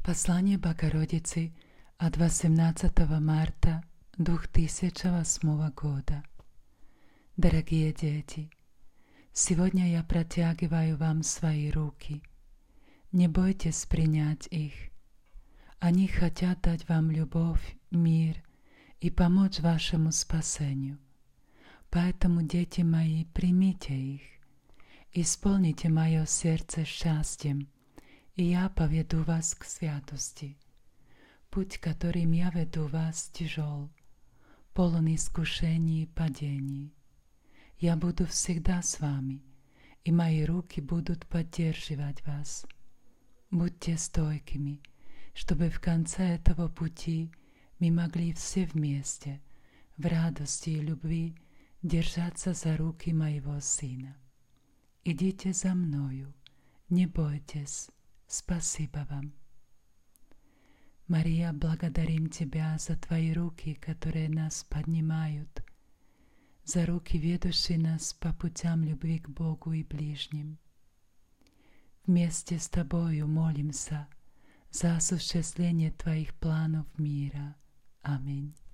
Послание Богородицы от 18 марта 2008 года. Дорогие дети, сегодня я протягиваю вам свои руки. Не бойтесь принять их. Они хотят дать вам любовь, мир и помочь вашему спасению. Поэтому, дети мои, примите их. Исполните мое сердце счастьем, и я поведу вас к святости. Путь, которым я веду вас, тяжел, полон искушений и падений. Я буду всегда с вами, и мои руки будут поддерживать вас. Будьте стойкими, чтобы в конце этого пути мы могли все вместе, в радости и любви, держаться за руки моего Сына. Идите за мною, не бойтесь. Спасибо вам. Мария, благодарим Тебя за Твои руки, которые нас поднимают, за руки, ведущие нас по путям любви к Богу и ближним. Вместе с Тобою молимся за осуществление Твоих планов мира. Аминь.